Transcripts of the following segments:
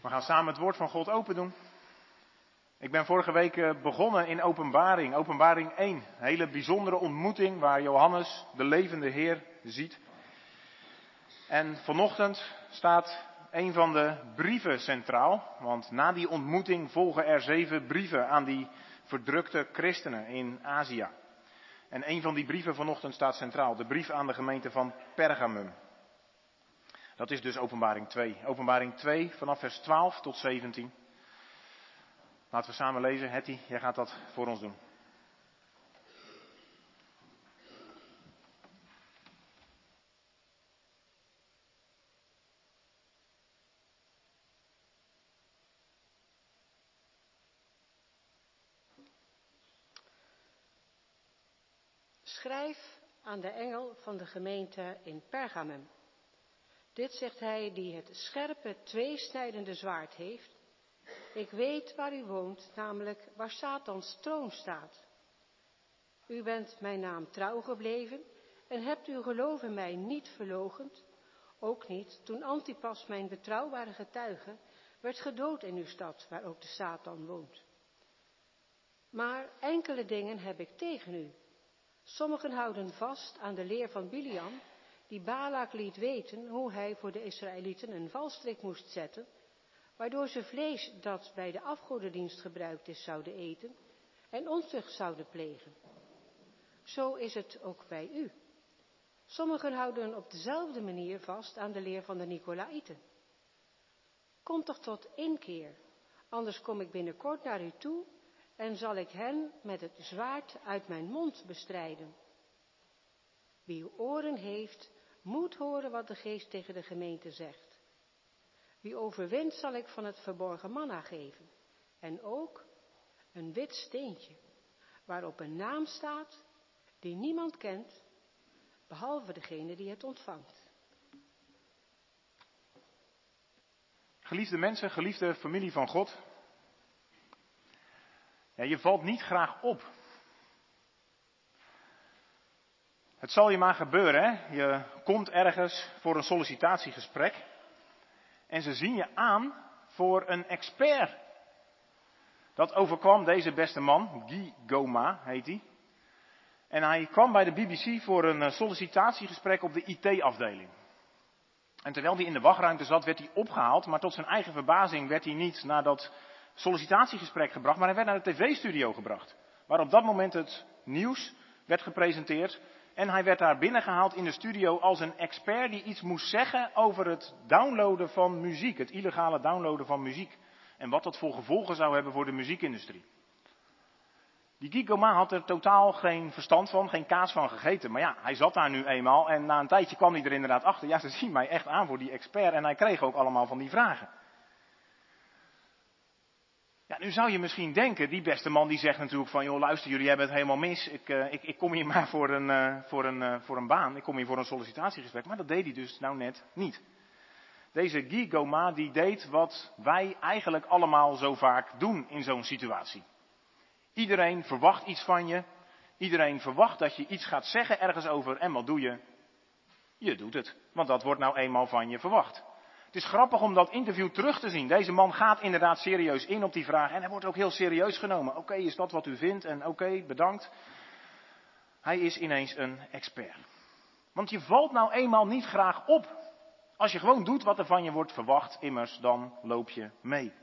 We gaan samen het woord van God open doen. Ik ben vorige week begonnen in Openbaring, Openbaring 1. Een hele bijzondere ontmoeting waar Johannes de levende Heer ziet. En vanochtend staat een van de brieven centraal. Want na die ontmoeting volgen er 7 brieven aan die verdrukte christenen in Azië. En een van die brieven vanochtend staat centraal. De brief aan de gemeente van Pergamum. Dat is dus Openbaring 2. Openbaring 2 vanaf vers 12 tot 17. Laten we samen lezen. Hetty, jij gaat dat voor ons doen. Schrijf aan de engel van de gemeente in Pergamum. Dit zegt hij die het scherpe, tweesnijdende zwaard heeft. Ik weet waar u woont, namelijk waar Satans troon staat. U bent mijn naam trouw gebleven en hebt uw geloof in mij niet verloochend, ook niet toen Antipas, mijn betrouwbare getuige, werd gedood in uw stad, waar ook de Satan woont. Maar enkele dingen heb ik tegen u. Sommigen houden vast aan de leer van Biliam, die Balak liet weten hoe hij voor de Israëlieten een valstrik moest zetten, waardoor ze vlees dat bij de afgodendienst gebruikt is zouden eten en ontucht zouden plegen. Zo is het ook bij u. Sommigen houden op dezelfde manier vast aan de leer van de Nicolaïten. Kom toch tot inkeer, anders kom ik binnenkort naar u toe en zal ik hen met het zwaard uit mijn mond bestrijden. Wie oren heeft, moet horen wat de Geest tegen de gemeente zegt. Wie overwint zal ik van het verborgen manna geven. En ook een wit steentje, waarop een naam staat die niemand kent, behalve degene die het ontvangt. Geliefde mensen, geliefde familie van God. Ja, je valt niet graag op. Het zal je maar gebeuren, hè? Je komt ergens voor een sollicitatiegesprek en ze zien je aan voor een expert. Dat overkwam deze beste man, Guy Goma heet hij. En hij kwam bij de BBC voor een sollicitatiegesprek op de IT-afdeling. En terwijl hij in de wachtruimte zat, werd hij opgehaald, maar tot zijn eigen verbazing werd hij niet naar dat sollicitatiegesprek gebracht, maar hij werd naar de tv-studio gebracht. Waar op dat moment het nieuws werd gepresenteerd. En hij werd daar binnengehaald in de studio als een expert die iets moest zeggen over het downloaden van muziek. Het illegale downloaden van muziek. En wat dat voor gevolgen zou hebben voor de muziekindustrie. Die Guy Goma had er totaal geen verstand van, geen kaas van gegeten. Maar ja, hij zat daar nu eenmaal en na een tijdje kwam hij er inderdaad achter. Ja, ze zien mij echt aan voor die expert en hij kreeg ook allemaal van die vragen. Ja, nu zou je misschien denken, die beste man die zegt natuurlijk van, joh luister, jullie hebben het helemaal mis. Ik kom hier maar voor een baan, ik kom hier voor een sollicitatiegesprek. Maar dat deed hij dus nou net niet. Deze Guy Goma die deed wat wij eigenlijk allemaal zo vaak doen in zo'n situatie. Iedereen verwacht iets van je. Iedereen verwacht dat je iets gaat zeggen ergens over. En wat doe je? Je doet het. Want dat wordt nou eenmaal van je verwacht. Het is grappig om dat interview terug te zien. Deze man gaat inderdaad serieus in op die vraag. En hij wordt ook heel serieus genomen. Oké, is dat wat u vindt? En oké, bedankt. Hij is ineens een expert. Want je valt nou eenmaal niet graag op. Als je gewoon doet wat er van je wordt verwacht, immers, dan loop je mee.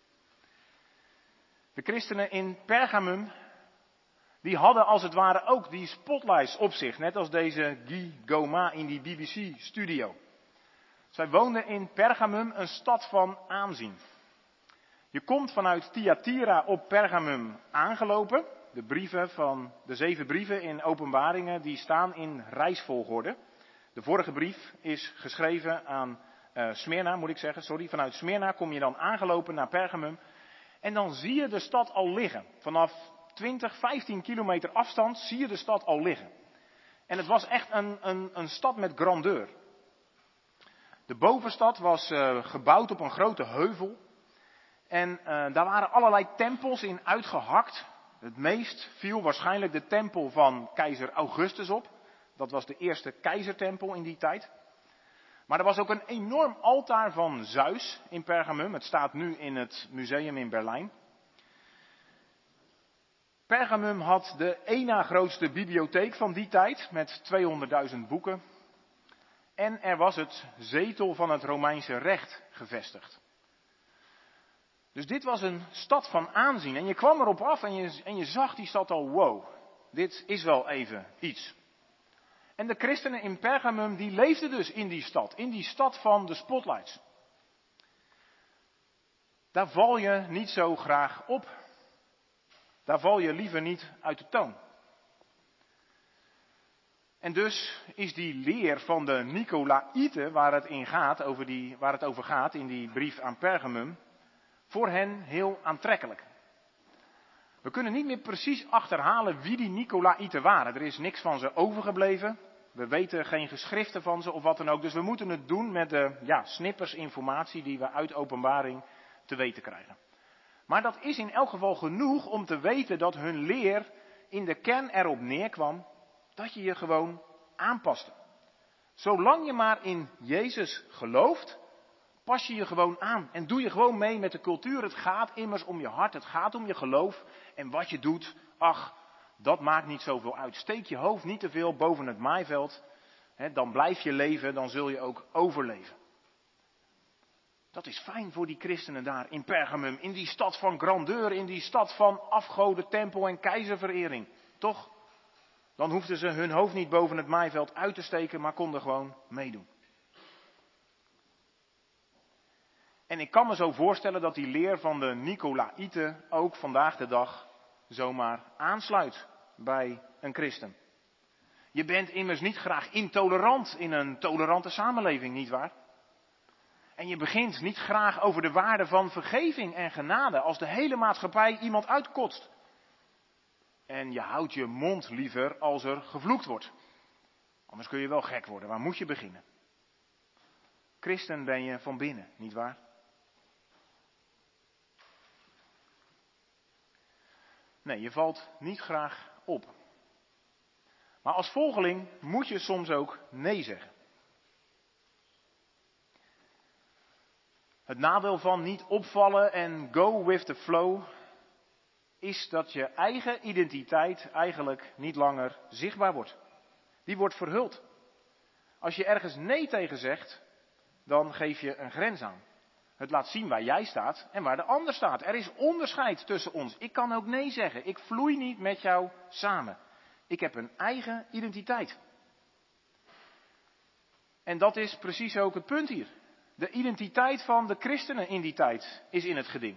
De christenen in Pergamum, die hadden als het ware ook die spotlights op zich. Net als deze Guy Goma in die BBC-studio. Zij woonden in Pergamum, een stad van aanzien. Je komt vanuit Thyatira op Pergamum aangelopen. De 7 brieven in Openbaringen, die staan in reisvolgorde. De vorige brief is geschreven aan Smyrna, Vanuit Smyrna kom je dan aangelopen naar Pergamum. En dan zie je de stad al liggen. Vanaf 15 kilometer afstand zie je de stad al liggen. En het was echt een stad met grandeur. De bovenstad was gebouwd op een grote heuvel. En daar waren allerlei tempels in uitgehakt. Het meest viel waarschijnlijk de tempel van keizer Augustus op. Dat was de eerste keizertempel in die tijd. Maar er was ook een enorm altaar van Zeus in Pergamum. Het staat nu in het museum in Berlijn. Pergamum had de één na grootste bibliotheek van die tijd met 200.000 boeken. En er was het zetel van het Romeinse recht gevestigd. Dus dit was een stad van aanzien. En je kwam erop af en je zag die stad al, wow, dit is wel even iets. En de christenen in Pergamum die leefden dus in die stad van de spotlights. Daar val je niet zo graag op. Daar val je liever niet uit de toon. En dus is die leer van de Nicolaïten, waar het over gaat in die brief aan Pergamum, voor hen heel aantrekkelijk. We kunnen niet meer precies achterhalen wie die Nicolaïten waren. Er is niks van ze overgebleven. We weten geen geschriften van ze of wat dan ook. Dus we moeten het doen met de snippers informatie die we uit Openbaring te weten krijgen. Maar dat is in elk geval genoeg om te weten dat hun leer in de kern erop neerkwam dat je je gewoon aanpaste. Zolang je maar in Jezus gelooft, pas je je gewoon aan en doe je gewoon mee met de cultuur. Het gaat immers om je hart, het gaat om je geloof. En wat je doet, ach, dat maakt niet zoveel uit. Steek je hoofd niet te veel boven het maaiveld, dan blijf je leven, dan zul je ook overleven. Dat is fijn voor die christenen daar in Pergamum, in die stad van grandeur, in die stad van afgoden, tempel en keizerverering. Toch? Dan hoefden ze hun hoofd niet boven het maaiveld uit te steken, maar konden gewoon meedoen. En ik kan me zo voorstellen dat die leer van de Nicolaïten ook vandaag de dag zomaar aansluit bij een christen. Je bent immers niet graag intolerant in een tolerante samenleving, nietwaar? En je begint niet graag over de waarde van vergeving en genade als de hele maatschappij iemand uitkotst. En je houdt je mond liever als er gevloekt wordt. Anders kun je wel gek worden. Waar moet je beginnen? Christen ben je van binnen, nietwaar? Nee, je valt niet graag op. Maar als volgeling moet je soms ook nee zeggen. Het nadeel van niet opvallen en go with the flow is dat je eigen identiteit eigenlijk niet langer zichtbaar wordt. Die wordt verhuld. Als je ergens nee tegen zegt, dan geef je een grens aan. Het laat zien waar jij staat en waar de ander staat. Er is onderscheid tussen ons. Ik kan ook nee zeggen. Ik vloei niet met jou samen. Ik heb een eigen identiteit. En dat is precies ook het punt hier. De identiteit van de christenen in die tijd is in het geding.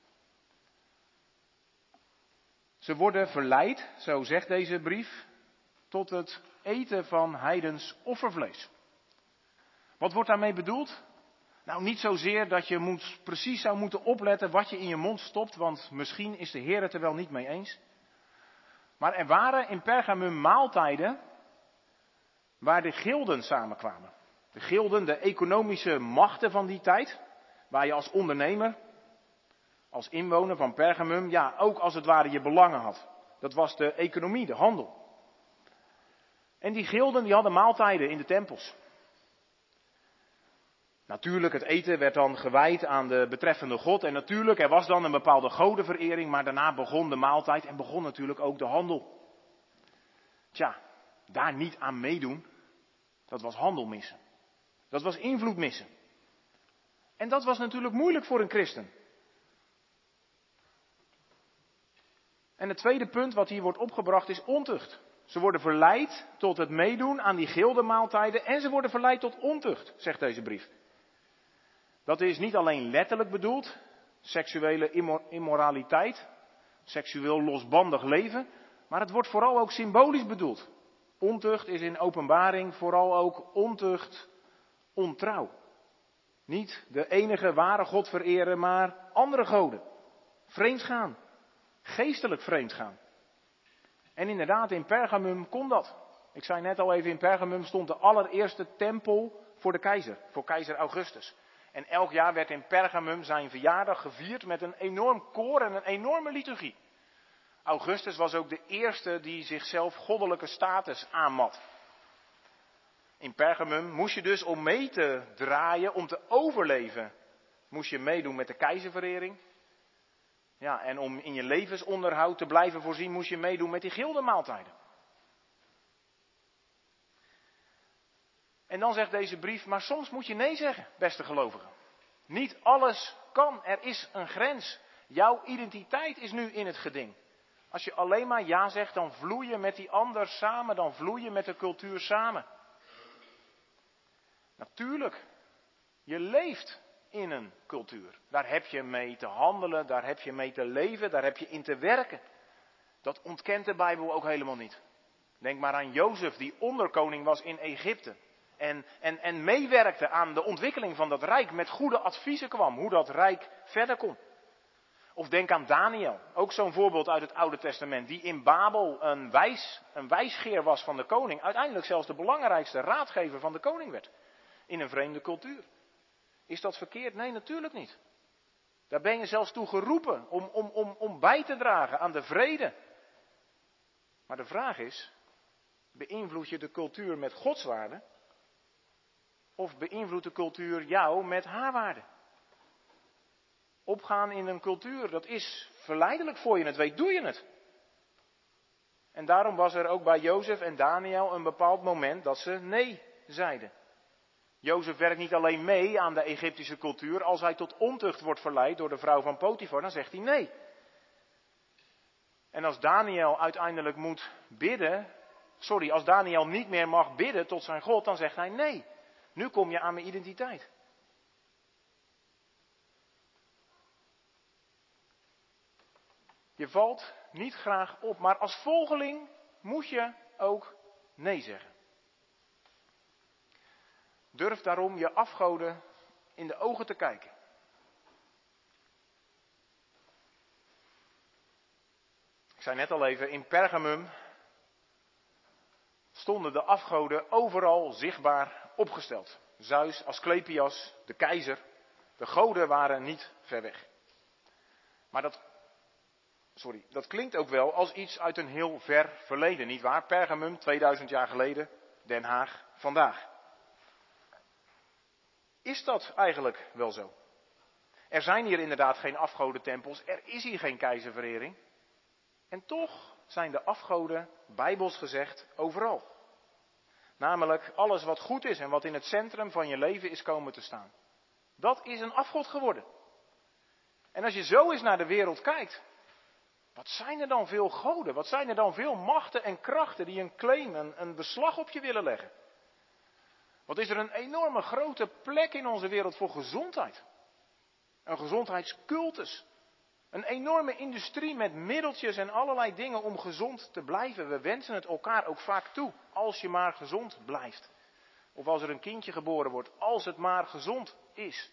Ze worden verleid, zo zegt deze brief, tot het eten van heidens offervlees. Wat wordt daarmee bedoeld? Nou, niet zozeer dat je precies zou moeten opletten wat je in je mond stopt, want misschien is de Heer het er wel niet mee eens. Maar er waren in Pergamum maaltijden waar de gilden samenkwamen. De gilden, de economische machten van die tijd, waar je als ondernemer, als inwoner van Pergamum, ook als het ware je belangen had. Dat was de economie, de handel. En die gilden die hadden maaltijden in de tempels. Natuurlijk, het eten werd dan gewijd aan de betreffende god. En natuurlijk, er was dan een bepaalde godenverering, maar daarna begon de maaltijd en begon natuurlijk ook de handel. Daar niet aan meedoen, dat was handel missen. Dat was invloed missen. En dat was natuurlijk moeilijk voor een christen. En het tweede punt wat hier wordt opgebracht is ontucht. Ze worden verleid tot het meedoen aan die gildenmaaltijden en ze worden verleid tot ontucht, zegt deze brief. Dat is niet alleen letterlijk bedoeld, seksuele immoraliteit, seksueel losbandig leven, maar het wordt vooral ook symbolisch bedoeld. Ontucht is in Openbaring vooral ook ontucht, ontrouw. Niet de enige ware God vereren, maar andere goden. Vreemdgaan, geestelijk vreemdgaan. En inderdaad, in Pergamum kon dat. Ik zei net al even, in Pergamum stond de allereerste tempel voor de keizer, voor keizer Augustus. En elk jaar werd in Pergamum zijn verjaardag gevierd met een enorm koor en een enorme liturgie. Augustus was ook de eerste die zichzelf goddelijke status aanmat. In Pergamum moest je dus om mee te draaien, om te overleven, moest je meedoen met de keizerverering. Ja, en om in je levensonderhoud te blijven voorzien, moest je meedoen met die gildemaaltijden. En dan zegt deze brief, maar soms moet je nee zeggen, beste gelovigen. Niet alles kan, er is een grens. Jouw identiteit is nu in het geding. Als je alleen maar ja zegt, dan vloei je met die ander samen, dan vloei je met de cultuur samen. Natuurlijk, je leeft in een cultuur. Daar heb je mee te handelen, daar heb je mee te leven, daar heb je in te werken. Dat ontkent de Bijbel ook helemaal niet. Denk maar aan Jozef, die onderkoning was in Egypte. En meewerkte aan de ontwikkeling van dat rijk, met goede adviezen kwam, hoe dat rijk verder kon. Of denk aan Daniel, ook zo'n voorbeeld uit het Oude Testament, die in Babel een wijsgeer was van de koning. Uiteindelijk zelfs de belangrijkste raadgever van de koning werd. In een vreemde cultuur. Is dat verkeerd? Nee, natuurlijk niet. Daar ben je zelfs toe geroepen om bij te dragen aan de vrede. Maar de vraag is, beïnvloed je de cultuur met Gods waarde? Of beïnvloedt de cultuur jou met haar waarde? Opgaan in een cultuur, dat is verleidelijk voor je het weet, doe je het. En daarom was er ook bij Jozef en Daniel een bepaald moment dat ze nee zeiden. Jozef werkt niet alleen mee aan de Egyptische cultuur, als hij tot ontucht wordt verleid door de vrouw van Potifar, dan zegt hij nee. En als Daniel uiteindelijk moet bidden, als Daniel niet meer mag bidden tot zijn God, dan zegt hij nee. Nu kom je aan mijn identiteit. Je valt niet graag op, maar als volgeling moet je ook nee zeggen. Durf daarom je afgoden in de ogen te kijken. Ik zei net al even, in Pergamum stonden de afgoden overal zichtbaar opgesteld. Zeus, Asclepias, de keizer. De goden waren niet ver weg. Maar dat klinkt ook wel als iets uit een heel ver verleden, nietwaar? Pergamum, 2000 jaar geleden, Den Haag, vandaag. Is dat eigenlijk wel zo? Er zijn hier inderdaad geen afgodentempels, er is hier geen keizerverering. En toch zijn de afgoden, bijbels gezegd, overal. Namelijk alles wat goed is en wat in het centrum van je leven is komen te staan. Dat is een afgod geworden. En als je zo eens naar de wereld kijkt, wat zijn er dan veel goden? Wat zijn er dan veel machten en krachten die een claim, een beslag op je willen leggen? Wat is er een enorme grote plek in onze wereld voor gezondheid? Een gezondheidscultus. Een enorme industrie met middeltjes en allerlei dingen om gezond te blijven. We wensen het elkaar ook vaak toe, als je maar gezond blijft. Of als er een kindje geboren wordt, als het maar gezond is.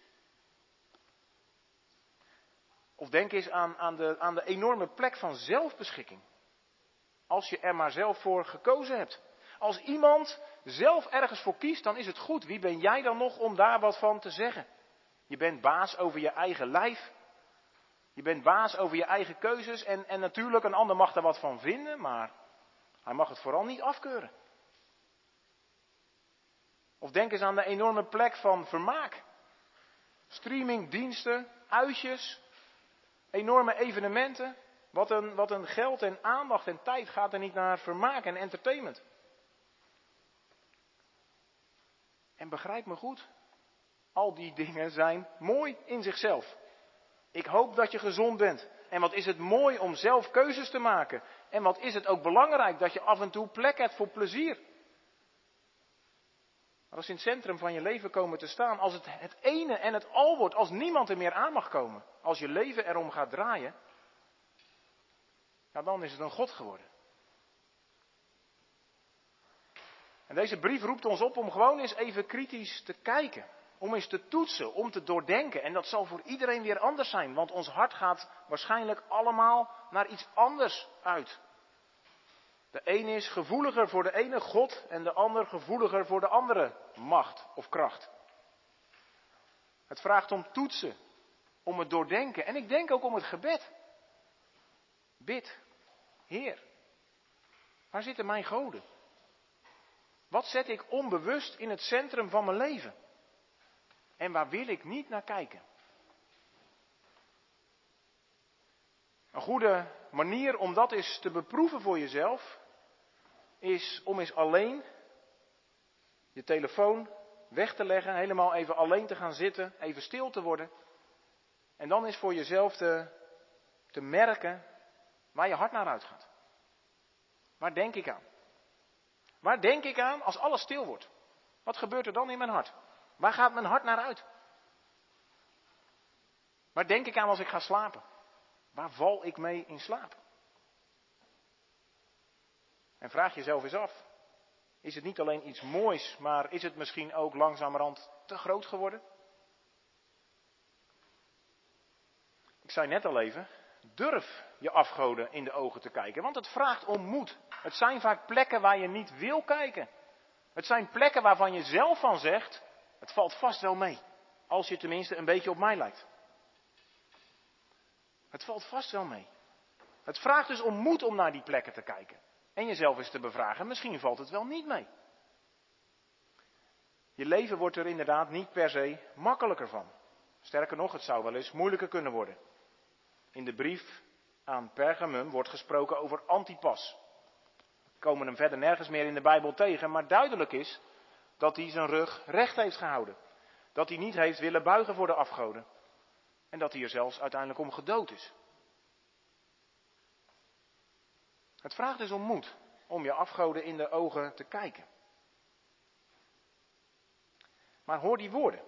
Of denk eens aan de enorme plek van zelfbeschikking. Als je er maar zelf voor gekozen hebt. Als iemand zelf ergens voor kiest, dan is het goed. Wie ben jij dan nog om daar wat van te zeggen? Je bent baas over je eigen lijf. Je bent baas over je eigen keuzes. En natuurlijk, een ander mag daar wat van vinden, maar hij mag het vooral niet afkeuren. Of denk eens aan de enorme plek van vermaak. Streamingdiensten, uitjes, enorme evenementen. Wat een geld en aandacht en tijd gaat er niet naar vermaak en entertainment. En begrijp me goed, al die dingen zijn mooi in zichzelf. Ik hoop dat je gezond bent. En wat is het mooi om zelf keuzes te maken. En wat is het ook belangrijk dat je af en toe plek hebt voor plezier. Maar als ze in het centrum van je leven komen te staan, als het ene en het al wordt, als niemand er meer aan mag komen, als je leven erom gaat draaien, ja, dan is het een God geworden. En deze brief roept ons op om gewoon eens even kritisch te kijken. Om eens te toetsen, om te doordenken. En dat zal voor iedereen weer anders zijn, want ons hart gaat waarschijnlijk allemaal naar iets anders uit. De een is gevoeliger voor de ene God en de ander gevoeliger voor de andere macht of kracht. Het vraagt om toetsen, om het doordenken en ik denk ook om het gebed. Bid, Heer, waar zitten mijn goden? Wat zet ik onbewust in het centrum van mijn leven? En waar wil ik niet naar kijken? Een goede manier om dat eens te beproeven voor jezelf is om eens alleen je telefoon weg te leggen, helemaal even alleen te gaan zitten, even stil te worden. En dan eens voor jezelf te merken waar je hart naar uitgaat. Waar denk ik aan? Waar denk ik aan als alles stil wordt? Wat gebeurt er dan in mijn hart? Waar gaat mijn hart naar uit? Waar denk ik aan als ik ga slapen? Waar val ik mee in slaap? En vraag jezelf eens af. Is het niet alleen iets moois, maar is het misschien ook langzamerhand te groot geworden? Ik zei net al even, durf je afgoden in de ogen te kijken, want het vraagt om moed. Het zijn vaak plekken waar je niet wil kijken. Het zijn plekken waarvan je zelf van zegt, het valt vast wel mee. Als je tenminste een beetje op mij lijkt. Het valt vast wel mee. Het vraagt dus om moed om naar die plekken te kijken. En jezelf eens te bevragen, misschien valt het wel niet mee. Je leven wordt er inderdaad niet per se makkelijker van. Sterker nog, het zou wel eens moeilijker kunnen worden. In de brief aan Pergamum wordt gesproken over Antipas. We komen hem verder nergens meer in de Bijbel tegen, maar duidelijk is dat hij zijn rug recht heeft gehouden. Dat hij niet heeft willen buigen voor de afgoden. En dat hij er zelfs uiteindelijk om gedood is. Het vraagt dus om moed, om je afgoden in de ogen te kijken. Maar hoor die woorden.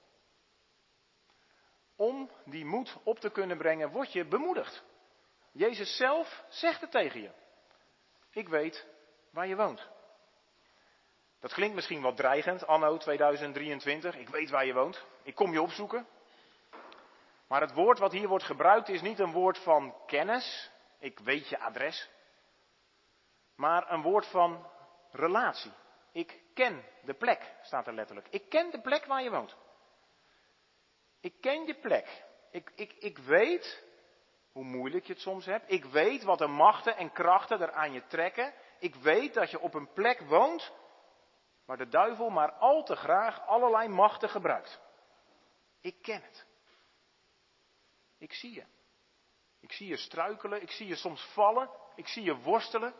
Om die moed op te kunnen brengen, word je bemoedigd. Jezus zelf zegt het tegen je. Ik weet waar je woont. Dat klinkt misschien wat dreigend, anno 2023. Ik weet waar je woont. Ik kom je opzoeken. Maar het woord wat hier wordt gebruikt is niet een woord van kennis. Ik weet je adres. Maar een woord van relatie. Ik ken de plek, staat er letterlijk. Ik ken de plek waar je woont. Ik ken je plek. Ik weet hoe moeilijk je het soms hebt. Ik weet wat de machten en krachten er aan je trekken. Ik weet dat je op een plek woont waar de duivel maar al te graag allerlei machten gebruikt. Ik ken het. Ik zie je. Ik zie je struikelen. Ik zie je soms vallen. Ik zie je worstelen.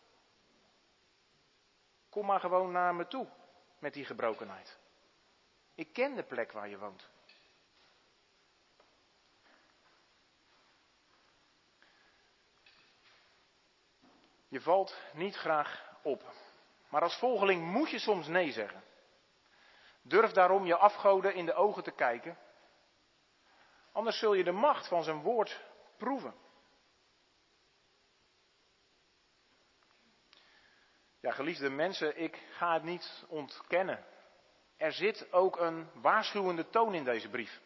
Kom maar gewoon naar me toe met die gebrokenheid. Ik ken de plek waar je woont. Je valt niet graag op. Maar als volgeling moet je soms nee zeggen. Durf daarom je afgoden in de ogen te kijken. Anders zul je de macht van zijn woord proeven. Ja, geliefde mensen, ik ga het niet ontkennen. Er zit ook een waarschuwende toon in deze brief.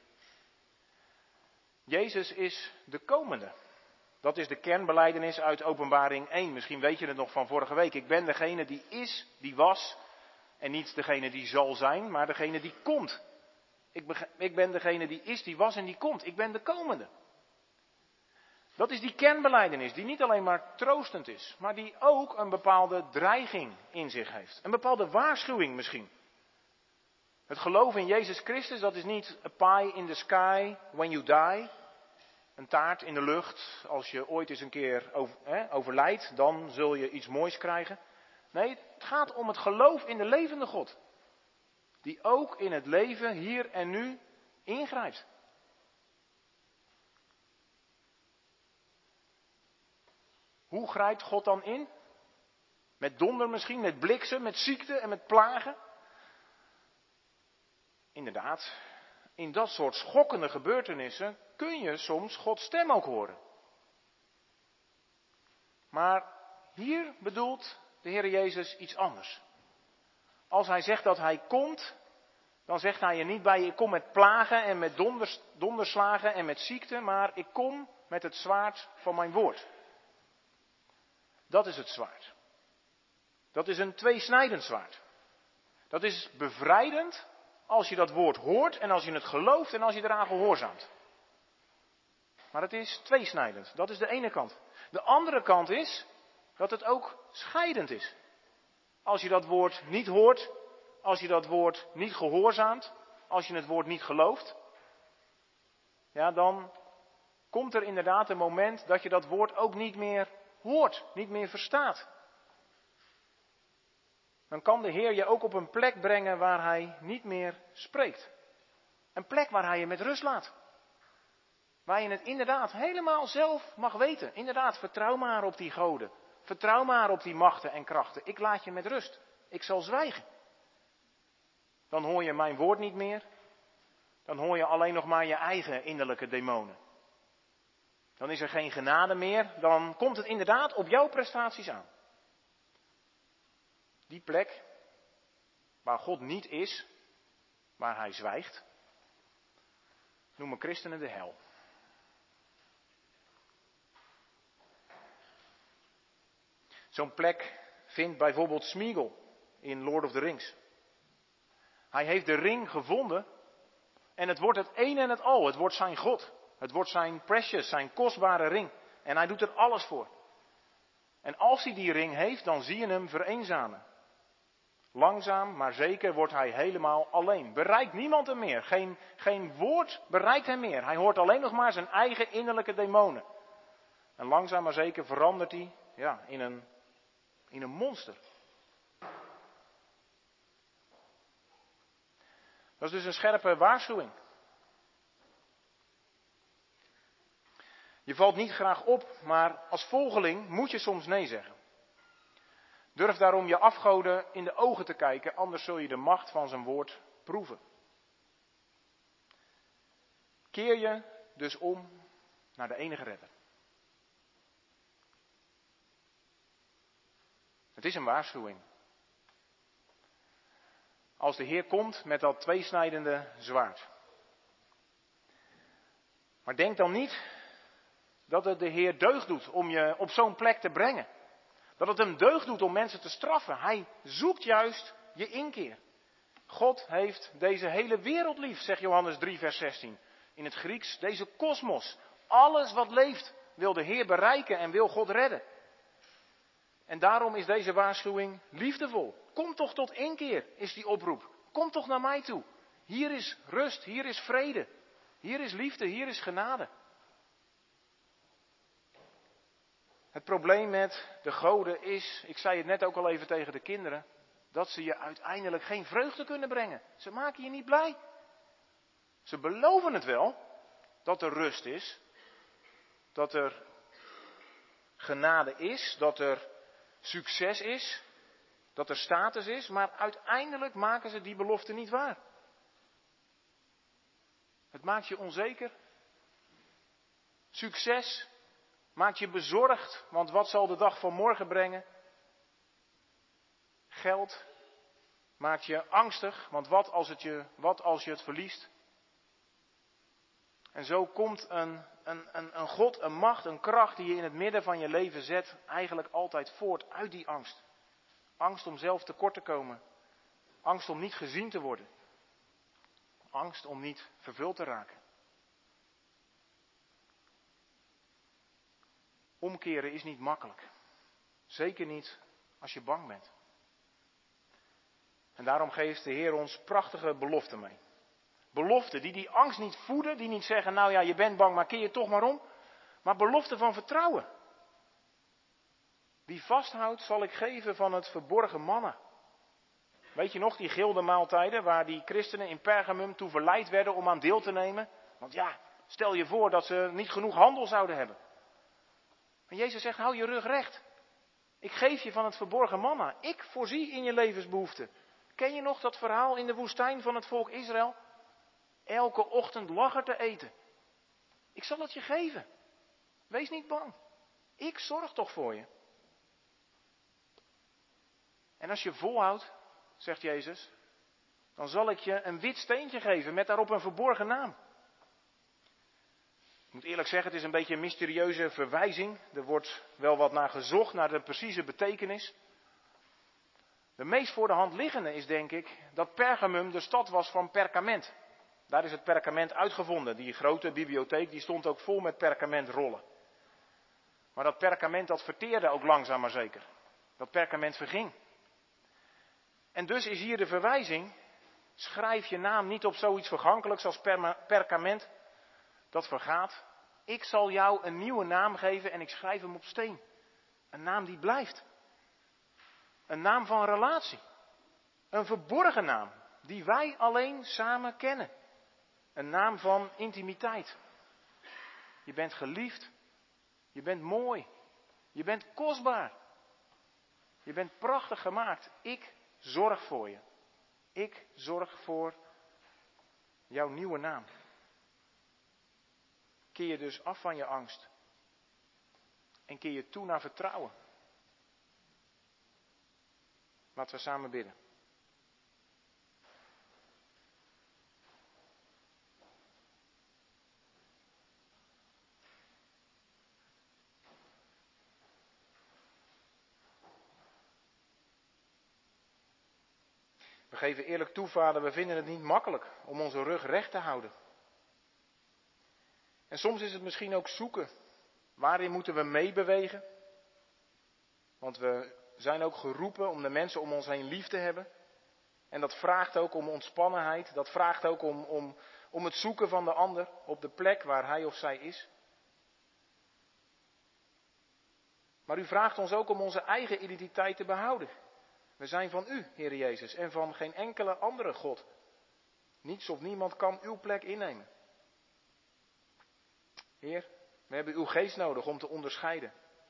Jezus is de komende. Dat is de kernbelijdenis uit Openbaring 1. Misschien weet je het nog van vorige week. Ik ben degene die is, die was. En niet degene die zal zijn, maar degene die komt. Ik ben degene die is, die was en die komt. Ik ben de komende. Dat is die kernbelijdenis die niet alleen maar troostend is, maar die ook een bepaalde dreiging in zich heeft. Een bepaalde waarschuwing misschien. Het geloof in Jezus Christus, dat is niet a pie in the sky when you die. Een taart in de lucht, als je ooit eens een keer overlijdt, dan zul je iets moois krijgen. Nee, het gaat om het geloof in de levende God. Die ook in het leven hier en nu ingrijpt. Hoe grijpt God dan in? Met donder misschien, met bliksem, met ziekte en met plagen? Inderdaad, in dat soort schokkende gebeurtenissen kun je soms Gods stem ook horen. Maar hier bedoelt de Heer Jezus iets anders. Als hij zegt dat hij komt, dan zegt hij er niet bij, ik kom met plagen en met donderslagen en met ziekte, maar ik kom met het zwaard van mijn woord. Dat is het zwaard. Dat is een tweesnijdend zwaard. Dat is bevrijdend als je dat woord hoort en als je het gelooft en als je eraan gehoorzaamt. Maar het is tweesnijdend. Dat is de ene kant. De andere kant is dat het ook scheidend is. Als je dat woord niet hoort, als je dat woord niet gehoorzaamt, als je het woord niet gelooft, ja, dan komt er inderdaad een moment dat je dat woord ook niet meer hoort, niet meer verstaat. Dan kan de Heer je ook op een plek brengen waar Hij niet meer spreekt. Een plek waar Hij je met rust laat. Waar je het inderdaad helemaal zelf mag weten. Inderdaad, vertrouw maar op die goden. Vertrouw maar op die machten en krachten. Ik laat je met rust. Ik zal zwijgen. Dan hoor je mijn woord niet meer. Dan hoor je alleen nog maar je eigen innerlijke demonen. Dan is er geen genade meer. Dan komt het inderdaad op jouw prestaties aan. Die plek waar God niet is, waar Hij zwijgt, noemen christenen de hel. Zo'n plek vindt bijvoorbeeld Sméagol in Lord of the Rings. Hij heeft de ring gevonden en het wordt het een en het al. Het wordt zijn God. Het wordt zijn precious, zijn kostbare ring. En hij doet er alles voor. En als hij die ring heeft, dan zie je hem vereenzamen. Langzaam, maar zeker wordt hij helemaal alleen. Bereikt niemand hem meer. Geen woord bereikt hem meer. Hij hoort alleen nog maar zijn eigen innerlijke demonen. En langzaam maar zeker verandert hij in een monster. Dat is dus een scherpe waarschuwing. Je valt niet graag op, maar als volgeling moet je soms nee zeggen. Durf daarom je afgoden in de ogen te kijken, anders zul je de macht van zijn woord proeven. Keer je dus om naar de enige redder. Het is een waarschuwing. Als de Heer komt met dat tweesnijdende zwaard. Maar denk dan niet dat het de Heer deugd doet om je op zo'n plek te brengen. Dat het hem deugd doet om mensen te straffen. Hij zoekt juist je inkeer. God heeft deze hele wereld lief, zegt Johannes 3 vers 16. In het Grieks, deze kosmos. Alles wat leeft wil de Heer bereiken en wil God redden. En daarom is deze waarschuwing liefdevol. Kom toch tot inkeer, is die oproep. Kom toch naar mij toe. Hier is rust, hier is vrede. Hier is liefde, hier is genade. Het probleem met de goden is, ik zei het net ook al even tegen de kinderen, dat ze je uiteindelijk geen vreugde kunnen brengen. Ze maken je niet blij. Ze beloven het wel, dat er rust is, dat er genade is, dat er succes is, dat er status is, maar uiteindelijk maken ze die belofte niet waar. Het maakt je onzeker. Succes maakt je bezorgd, want wat zal de dag van morgen brengen? Geld maakt je angstig, want wat als je het verliest? En zo komt een God, een macht, een kracht die je in het midden van je leven zet, eigenlijk altijd voort uit die angst. Angst om zelf tekort te komen. Angst om niet gezien te worden. Angst om niet vervuld te raken. Omkeren is niet makkelijk. Zeker niet als je bang bent. En daarom geeft de Heer ons prachtige beloften mee. Beloften die angst niet voeden, die niet zeggen, nou ja, je bent bang, maar keer je toch maar om. Maar beloften van vertrouwen. Wie vasthoudt, zal ik geven van het verborgen manna. Weet je nog, die gildemaaltijden waar die christenen in Pergamum toe verleid werden om aan deel te nemen? Want ja, stel je voor dat ze niet genoeg handel zouden hebben. En Jezus zegt, hou je rug recht. Ik geef je van het verborgen manna. Ik voorzie in je levensbehoeften. Ken je nog dat verhaal in de woestijn van het volk Israël? Elke ochtend lag er te eten. Ik zal het je geven. Wees niet bang. Ik zorg toch voor je. En als je volhoudt, zegt Jezus, dan zal ik je een wit steentje geven met daarop een verborgen naam. Ik moet eerlijk zeggen, het is een beetje een mysterieuze verwijzing. Er wordt wel wat naar gezocht, naar de precieze betekenis. De meest voor de hand liggende is denk ik dat Pergamum de stad was van perkament. Daar is het perkament uitgevonden. Die grote bibliotheek die stond ook vol met perkamentrollen. Maar dat perkament dat verteerde ook langzaam maar zeker. Dat perkament verging. En dus is hier de verwijzing, schrijf je naam niet op zoiets vergankelijks als perkament dat vergaat. Ik zal jou een nieuwe naam geven en ik schrijf hem op steen. Een naam die blijft. Een naam van relatie. Een verborgen naam die wij alleen samen kennen. Een naam van intimiteit. Je bent geliefd. Je bent mooi. Je bent kostbaar. Je bent prachtig gemaakt. Ik zorg voor je. Ik zorg voor jouw nieuwe naam. Keer je dus af van je angst. En keer je toe naar vertrouwen. Laten we samen bidden. We geven eerlijk toe, Vader, we vinden het niet makkelijk om onze rug recht te houden. En soms is het misschien ook zoeken. Waarin moeten we meebewegen? Want we zijn ook geroepen om de mensen om ons heen lief te hebben. En dat vraagt ook om ontspannenheid. Dat vraagt ook om het zoeken van de ander op de plek waar hij of zij is. Maar u vraagt ons ook om onze eigen identiteit te behouden. We zijn van u, Heer Jezus, en van geen enkele andere God. Niets of niemand kan uw plek innemen. Heer, we hebben uw geest nodig om te onderscheiden.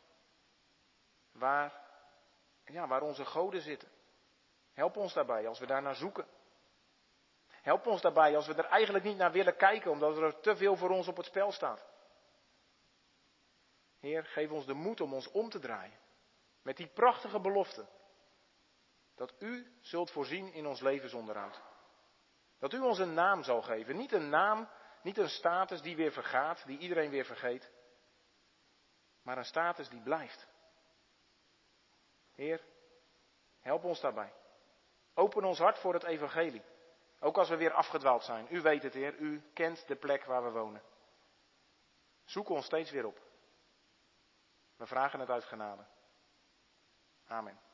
Waar onze goden zitten. Help ons daarbij als we daarnaar zoeken. Help ons daarbij als we er eigenlijk niet naar willen kijken, omdat er te veel voor ons op het spel staat. Heer, geef ons de moed om ons om te draaien. Met die prachtige belofte. Dat u zult voorzien in ons levensonderhoud. Dat u ons een naam zal geven. Niet een naam, niet een status die weer vergaat, die iedereen weer vergeet. Maar een status die blijft. Heer, help ons daarbij. Open ons hart voor het evangelie. Ook als we weer afgedwaald zijn. U weet het, Heer. U kent de plek waar we wonen. Zoek ons steeds weer op. We vragen het uit genade. Amen.